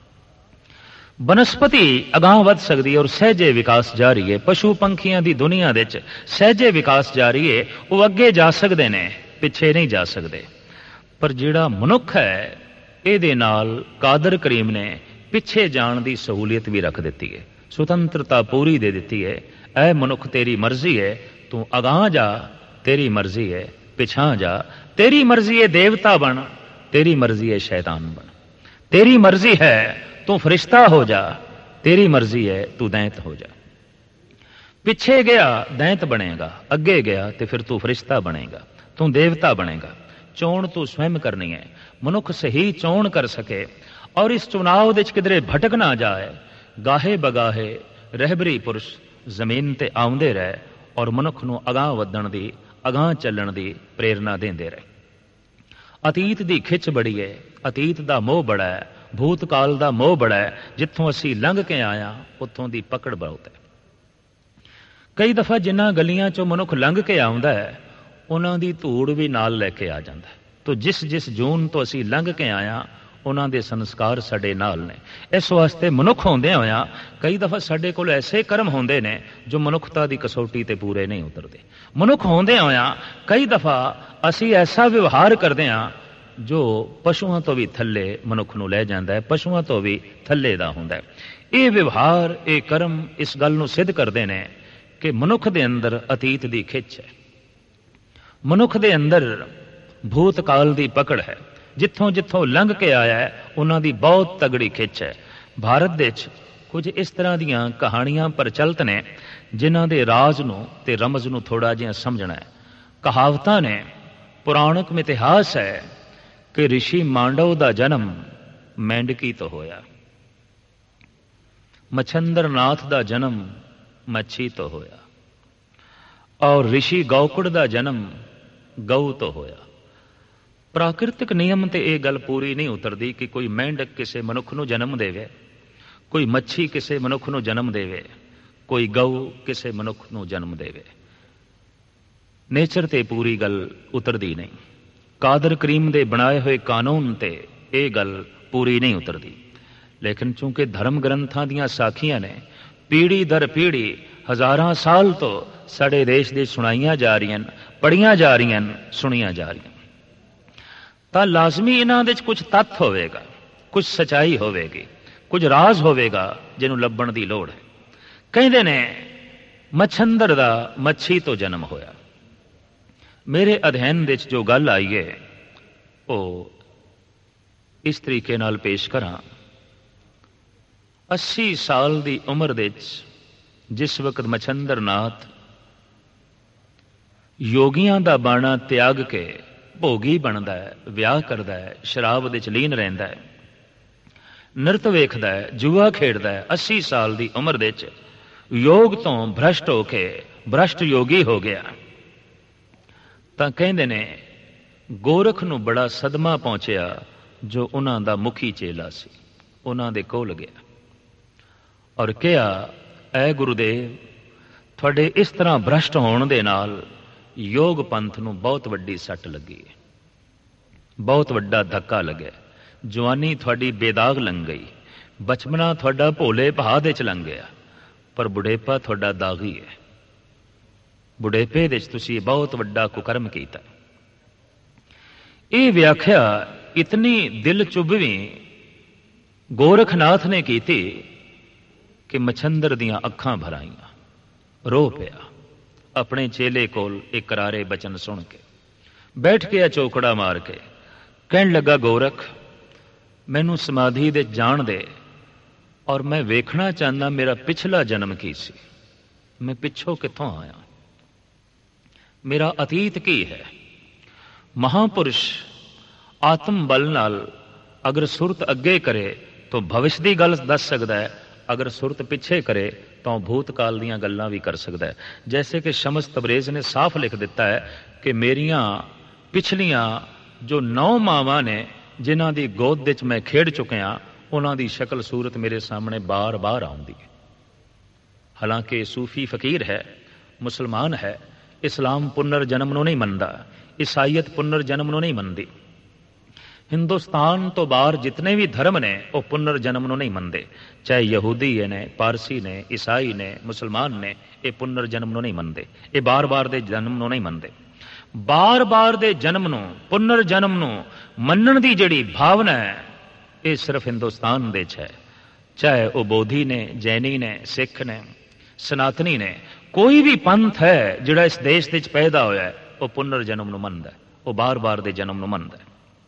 बनस्पति अगां वध सकती है और सहजे विकास जारी है। पशु पंखियां दी दुनिया दे च सहजे विकास जारी है, वो अगे जा सकते ने, पिछे नहीं जा सकते। पर जिहड़ा मनुख है इहदे नाल कादर करीम ने पिछे जाण दी सहूलियत भी रख दी है, स्वतंत्रता पूरी दे दी है। ऐ मनुख तेरी मर्जी है, तू अगां जा, तेरी मर्जी है, पिछां जा, तेरी मर्जी है देवता बन, तेरी मर्जी है शैतान बन, तेरी मर्जी है तू फरिश्ता हो जा, तेरी मर्जी है तू दैंत हो जा। पिछे गया दैंत बनेगा, अगे गया तो फिर तू फरिश्ता बनेगा, तू देवता बनेगा। चोण तू स्वयं करनी है। मनुख सही चोण कर सके और इस चुनाव दे किधरे भटक ना जाए। गाहे बगाहे रहबरी पुरुष जमीन ते आउंदे रहे और मनुख नूं अगां वधण दी, अगां चलण दी प्रेरणा देंदे रहे। अतीत दी खिच बड़ी है, अतीत दा मोह बड़ा है, भूतकाल दा मोह बड़ा है। जिथों असी लंघ के आया उत्थों दी पकड़ बहुत है। कई दफा जिन्हां गलियां चों मनुख लंघ के आउंदा है उन्हां दी धूड़ भी नाल लैके आ जांदा है। तो जिस जिस जून तो असी लंघ के आया उन्हां दे संस्कार साडे नाल ने। इस वास्ते मनुख होंदे होया कई दफा साडे कोल ऐसे कर्म होंदे ने जो मनुखता दी कसौटी ते पूरे नहीं उतरदे। मनुख होंदे होया कई दफा असी ऐसा व्यवहार करदे हां जो पशुआं तो भी थल्ले मनुख नूं लै जांदा है, पशुआं तो भी थल्ले दा हुंदा है। ये व्यवहार, ये कर्म इस गल नूं सिद्ध करदे ने कि मनुख दे अंदर अतीत दी खिच है, मनुख दे अंदर भूतकाल दी पकड़ है। जिथों जिथों लंघ के आया है उन्हां दी बहुत तगड़ी खिच है। भारत दे च कुछ इस तरह दीयां कहानियां प्रचलित ने जिन्हां दे राज नूं ते रमज नूं थोड़ा जिहा समझना है। कहावतां ने, पुराणक इतिहास है कि ऋषि मांडव दा जन्म मेंढकी तो होया। मच्छंदर नाथ का जन्म मच्छी तो होया और ऋषि गौकुड़ का जन्म गऊ तो होया। प्राकृतिक नियम ते ये गल पूरी नहीं उतरती कि कोई मेंढक किसी मनुख नूं जन्म देवे, कोई मच्छी किसी मनुख नूं जन्म देवे, कोई गऊ किसी मनुख नूं जन्म देवे। नेचर ते पूरी गल उतरती नहीं। कादर करीम दे बनाए हुए कानून ते ये गल पूरी नहीं उतरती। लेकिन चूंकि धर्म ग्रंथां दीयां साखियां ने पीढ़ी दर पीढ़ी हज़ारां साल तो साडे देश दे सुनाईयां जा रही, पढ़ियां जा रही, सुनियां जा रही, तां लाजमी इन्हां दे कुछ तत्थ होवेगा, कुछ सच्चाई होवेगी, कुछ राज होवेगा जिन्हों लभण दी लोड़ है। कहते ने मच्छंदर दा मच्छी तो जन्म होया। मेरे अध्ययन दे जो गल आई है वो इस तरीके नाल पेश करा। अस्सी साल की उम्र दे जिस वक्त मच्छंदर नाथ योगियां दा बाणा त्याग के भोगी बनता है, विआह करता है, शराब दे लीन रहिंदा है, नृत वेखदा है, जुआ खेडदा है, अस्सी साल की उम्र दे योग तो भ्रष्ट होके भ्रष्ट योगी हो गया। तां कहंदे ने गोरख नूं बड़ा सदमा पहुंचया जो उन्हां दा मुखी चेला सी। उन्हां दे कोल गया और कहा, ऐ गुरुदेव, थोड़े इस तरह भ्रष्ट होने दे नाल योग पंथ नूं बहुत वड्डी सट लगी है, बहुत वड्डा धक्का लगे। जवानी थोड़ी बेदाग लंघ गई, बचपना थोड़ा भोले भाह दे च लंघ गया, पर बुढ़ेपा थोड़ा दागी है। बुढ़ेपे दे च तुसीं बहुत वड्डा कुकर्म कीता। ये व्याख्या इतनी दिल चुभवी गोरखनाथ ने की थी कि मच्छंदर दियां अखां भर आईयां, रो पिया। अपने चेले कोल एक करारे बचन सुन के बैठ गया चौकड़ा मार के, कहन लगा, गोरख मैनू समाधि दे जान दे और मैं वेखना चाहना मेरा पिछला जन्म की सी, मैं पिछों कित्थों आया, मेरा अतीत की है। महापुरुष आत्म बल नाल अगर सुरत अगे करे तो भविष्य की गल दस सकता है, अगर सुरत पिछे करे तो भूतकाल दीयां गल्लां भी कर सकता है। जैसे कि शमस तबरेज ने साफ लिख दिता है कि मेरियां पिछलियां जो नौ मावां ने जिन्हां दी गोद विच मैं खेड चुकिया, उन्हां दी शक्ल सूरत मेरे सामने बार बार आउंदी है। हालांकि सूफी फकीर है, मुसलमान है, इस्लाम पुनर्जन्म नूं नहीं मनदा, ईसाईयत पुनर्जन्म नूं नहीं मनदी। हिंदुस्तान तो बाहर जितने भी धर्म ने वो पुनर्जन्म नूं नहीं मनते, चाहे यहूदी ने, पारसी ने, ईसाई ने, मुसलमान ने, ये पुनर्जन्म नूं नहीं मनते, ये बार बार दे जन्म नूं नहीं मनते। बार बार दे जन्म नूं, पुनर्जन्म नूं मनण दी जिहड़ी भावना है ये सिर्फ हिंदुस्तान दे च है। चाहे वो बोधी ने, जैनी ने, सिख ने, सनातनी ने, कोई भी पंथ है जिहड़ा इस देश दे च पैदा होया है वो पुनर्जन्म नूं मनदा है, वो बार बार दे जन्म नूं मनदा है।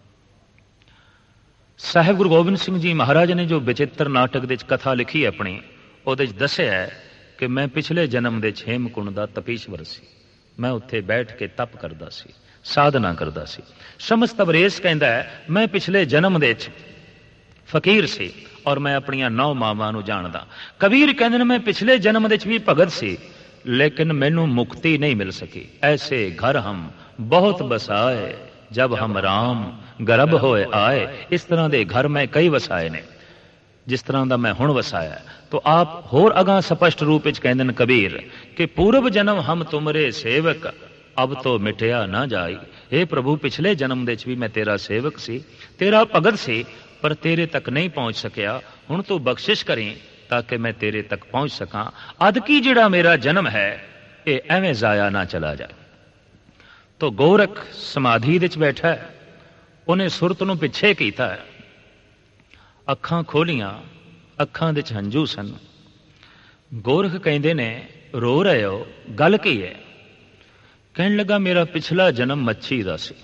साहिब गुरु गोबिंद सिंह जी महाराज ने जो विचित्र नाटक दे कथा लिखी अपनी, उहदे च दस्सिया है कि मैं पिछले जन्म दे हेमकुंड दा तपीश्वर सी, मैं उत्थे बैठ के तप करदा सी, साधना करदा सी। शमस तबरेज कहंदा है मैं पिछले जन्म दे फकीर सी और मैं अपनियां नौ मावां नूं जानदा। कबीर कहंदे ने मैं पिछले जन्म दे भी भगत सी लेकिन मैनू मुक्ति नहीं मिल सकी। ऐसे घर हम बहुत बसाए जब हम राम गर्भ होए आए। इस तरह के घर मैं कई वसाए ने जिस तरह का मैं हुण वसाया। तो आप होर अगां स्पष्ट रूप में कहंदे ने कबीर कि पूर्व जन्म हम तुमरे सेवक अब तो मिटिया ना जाई। हे प्रभु पिछले जन्म दे भी मैं तेरा सेवक सी, तेरा भगत सी, पर तेरे तक नहीं पहुंच सकिया। हुण तू बख्शिश करी ताकि मैं तेरे तक पहुंच सकां। अदकी जिहड़ा मेरा जन्म है ये एवें जाया ना चला जाए। तो गोरख समाधि विच बैठा है, उन्हें सुरत नूं पिछे कीता है, अखां खोलियां, अखां दे हंझू सन। गोरख कहंदे ने रो रहे हो, गल की है? कहन लगा मेरा पिछला जन्म मच्छी दा सी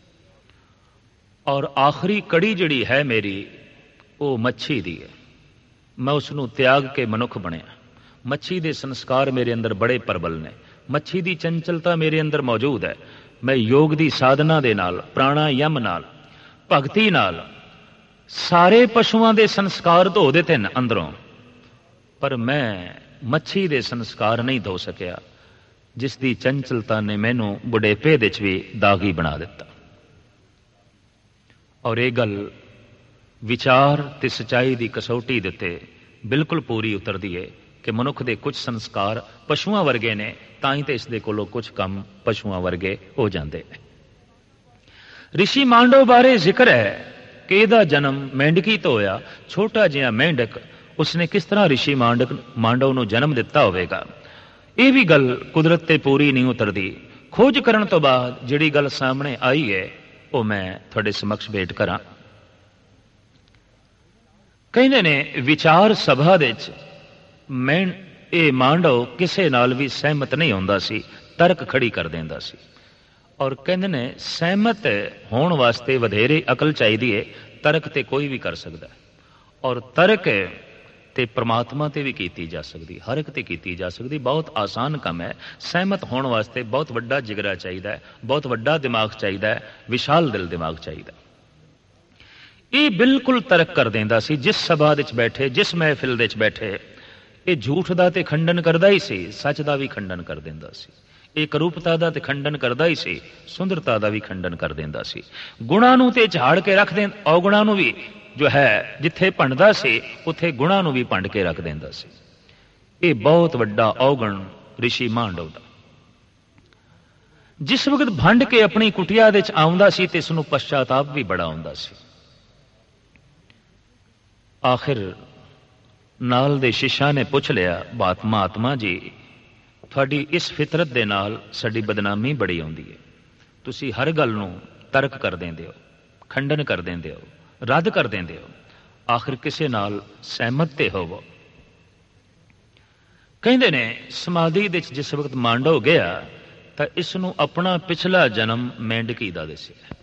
और आखिरी कड़ी जिहड़ी है मेरी वो मच्छी दी है। मैं उसनूं त्याग के मनुख बनिया। मच्छी दे संस्कार मेरे अंदर बड़े प्रबल ने, मच्छी दी चंचलता मेरे अंदर मौजूद है। मैं योग दी साधना दे नाल, प्राणायाम नाल, भगती नाल सारे पशुआं दे संस्कार धो दिते न अंदरों। पर मैं मच्छी दे संस्कार नहीं धो सकिया, जिस दी चंचलता ने मैनू बुढ़ेपे दे च भी दागी बना दिता। और ये गल विचार ते सच्चाई की कसौटी दे उत्ते बिल्कुल पूरी उतरदी है कि मनुख दे कुछ संस्कार पशुआं वर्गे ने, तां ही ते इस दे कोलों कुछ काम पशुआं वर्गे हो जाते हैं। ऋषि मांडव बारे जिक्र है कि ਇਹਦਾ जन्म मेंढकी तो होया। छोटा जिहा मेंढक, उसने किस तरह ऋषि मांडक मांडव ਨੂੰ जन्म दिता होवेगा, ਇਹ भी गल कुदरत ते पूरी नहीं उतरदी। खोज करन तो बाद जिहड़ी गल सामने आई है वो मैं तुहाडे समक्ष भेट करां। कहंदे ने विचार सभा दे विच मैं ਇਹ मांडव किसे नाल भी सहमत नहीं हुंदा सी, तर्क खड़ी कर देंदा सी। और कहंदे ने सहमत होने वास्ते वधेरे अकल चाहिदी है, तर्क ते कोई भी कर सकता है। और तर्क ते परमात्मा ते भी कीती जा सकती, हर एक ते कीती जा सकती। बहुत आसान काम है। सहमत होने वास्ते बहुत वड्डा जिगरा चाहिए, बहुत वड्डा दिमाग चाहिए, विशाल दिल दिमाग चाहिए। ये बिल्कुल तर्क कर देंदा सी। जिस सभा दे बैठे, जिस महफिल दे बैठे, ये झूठ दा ते खंडन करदा ही सी, सच दा भी खंडन कर देंदा सी। ये करूपता दा ते खंडन करदा ही सी, सुंदरता दा भी खंडन कर देंदा सी। गुणां नूं ते झाड़ के रख दें, अवगुणां नूं भी जो है जिथे भंडदा सी उत्थे गुणां नूं भी भंड के रख देंदा सी। ये बहुत वड्डा अवगुण ऋषि मांडव दा। जिस वक्त भंड के अपनी कुटिया दे च आउंदा सी ते इसनूं पश्चाताप भी बड़ा आउंदा सी। आखिर नाल दे शिष्यां ने पुछ लिया, बात महात्मा जी थोड़ी इस फितरत दे नाल साडी बदनामी बड़ी आउंदी है। तुसी हर गल नूं तर्क कर देंदे हो, खंडन कर देंदे हो, रद्द कर देंदे हो, आखिर किसे नाल सहमत ते होवो। कहंदे ने समाधि दे जिस वक्त मांडव गया तां इसनूं अपना पिछला जन्म मेंढकी दा दस्सिया।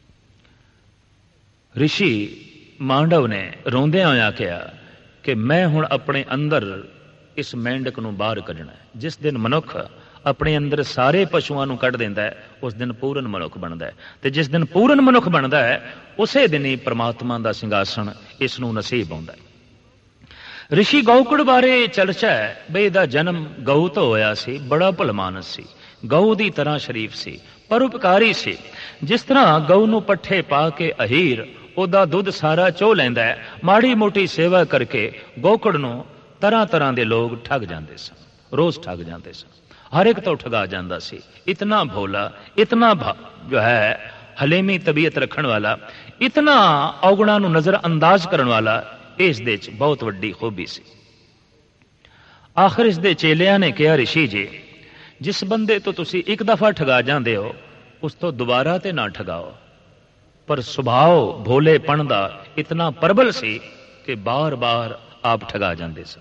ऋषि मांडव ने रोंदियां होइयां आखिया कि मैं हुण अपने अंदर इस मेंढक नूं बाहर कढना है। जिस दिन मनुख अपने अंदर सारे पशुओं नूं कढ दिंदा है, उस दिन पूर्ण मनुख बनता है। तो जिस दिन पूर्ण मनुख बनता है, उसे दिन ही परमात्मा का सिंघासन इस नूं नसीब होंदा है। ऋषि गौकुड़ बारे चर्चा है बई इहदा जन्म गऊ तो होया सी। बड़ा भलमानस सी, गऊ की तरह शरीफ सी, परोपकारी सी। जिस तरह गऊ नूं पट्ठे पा के अहीर ਉਹਦਾ ਦੁੱਧ ਸਾਰਾ ਚੋ ਲੈਂਦਾ ਹੈ, ਮਾੜੀ ਮੋਟੀ ਸੇਵਾ ਕਰਕੇ ਗੋਕੜ ਨੂੰ तरह तरह के लोग ठग जाते सन, रोज ठग जाते सन, हर एक तो ठगा जाता सी। इतना भोला, इतना जो है हलेमी तबीयत रखने वाला, इतना अवगुणा नूं नजर अंदाज करने वाला, इस दे च बहुत वड्डी खूबी सी। आखिर इस दे चेलियां ने कहा, ऋषि जी जिस बंदे तो तुसी एक दफा ठगा जाते हो उस तो दोबारा ते ना ठगाओ। पर सुभाव भोलेपन दा इतना प्रबल सी कि बार बार आप ठगा जाते सन।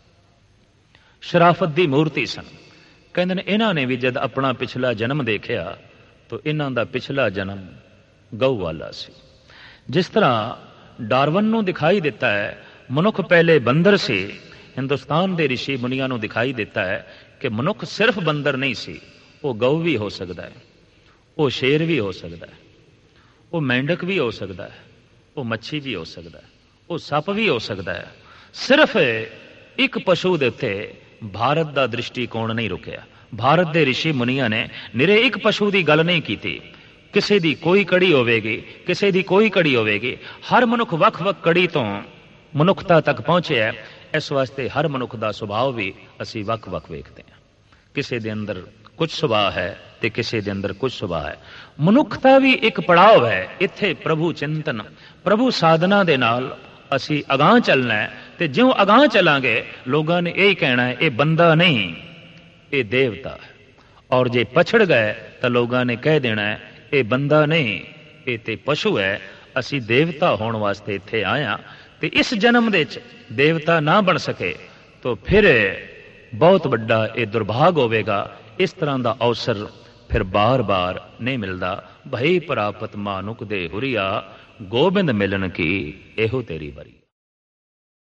शराफत दी मूर्ति सन। कहते ने इन्हां ने भी जब अपना पिछला जन्म देखा तो इन्हां दा पिछला जन्म गऊ वाला सी। जिस तरह डार्वन नूं दिखाई देता है मनुख पहले बंदर से, हिंदुस्तान के ऋषि मुनियां नूं दिखाई देता है कि मनुख सिर्फ बंदर नहीं सी, वो गऊ भी हो सकता है, वो शेर भी हो सकता है, वो मेंढक भी हो सकता है, वो मच्छी भी हो सकता है, वो सप भी हो सकता है। सिर्फ एक पशु दे उत्ते भारत का दृष्टिकोण नहीं रुकिया। भारत के ऋषि मुनिया ने निरे एक पशु की गल नहीं की। किसी की कोई कड़ी होगी, किसी की कोई कड़ी होगी। हर मनुख वख वख कड़ी तो मनुखता तक पहुंचे है। इस वास्ते हर मनुख का सुभाव भी असी वख वख वेखते हैं। किसी के अंदर कुछ सुभाव है तो किसी के अंदर कुछ सुभाव है। मनुखता भी एक पड़ाव है। इत्थे प्रभु चिंतन, प्रभु साधना दे नाल असी अगां चलना है। तो ज्यों अगां चलांगे लोगों ने यही कहना है ये बंदा नहीं, ये देवता है। और जे पछड़ गए तो लोगों ने कह देना है ये बंदा नहीं, ये ते पशु है। असी देवता होने वास्ते इत्थे आया। तो इस जन्म दे च देवता ना बन सके तो फिर बहुत बड़ा ये दुर्भाग होवेगा। इस तरह का अवसर फिर बार बार नहीं मिलता। भई प्रापत मानुक दे हुरिया, गोबिंद मिलन की एहो तेरी बारी।